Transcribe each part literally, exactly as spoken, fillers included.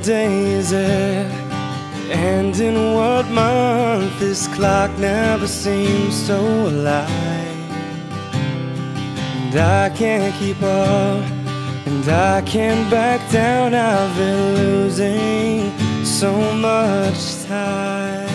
What day is it? And in what month? This clock never seems so alive. And I can't keep up, and I can't back down. I've been losing so much time.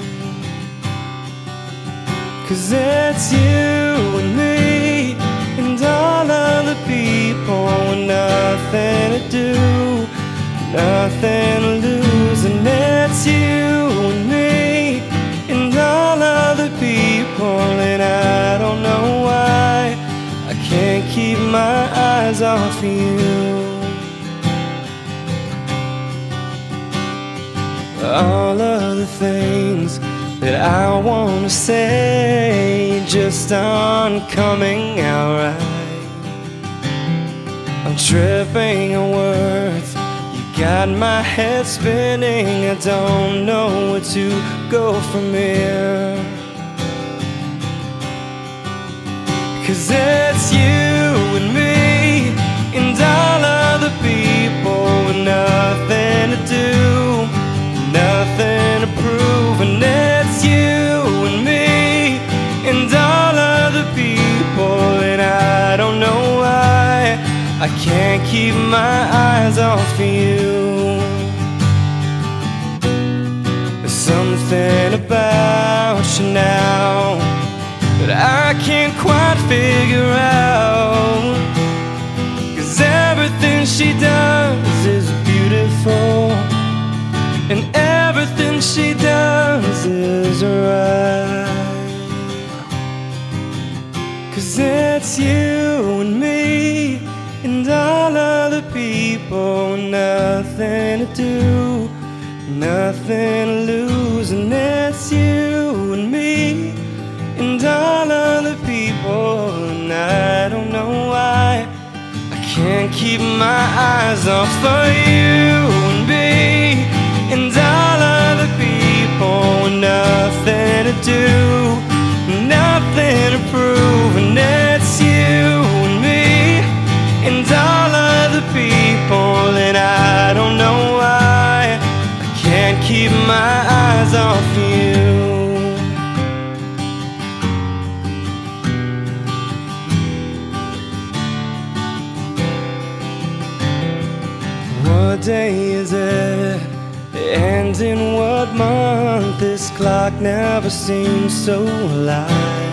'Cause it's you and me and all other people with nothing to do, nothing to lose. And it's you and me and all other people, and I don't know why I can't keep my eyes off you. All of the things that I wanna say just aren't coming out right. I'm tripping on words, you got my head spinning. I don't know where to go from here. 'Cause it's you and me and all other people with nothing to do, nothing to prove. And it's you and me and all other people, and I don't know why I can't keep my eyes off you. There's something about you now that I can't quite figure out. 'Cause everything she does is beautiful, and everything she does is right. 'Cause it's you and me and all other people, nothing to do, nothing to lose. And it's you and me and all other people, and I don't know why I can't keep my eyes off of you and me and all other people with nothing to do, nothing to prove. And it's you and me and all other people, and I don't know why I can't keep my eyes off you. What day is it? And in what month? This clock never seems so alive.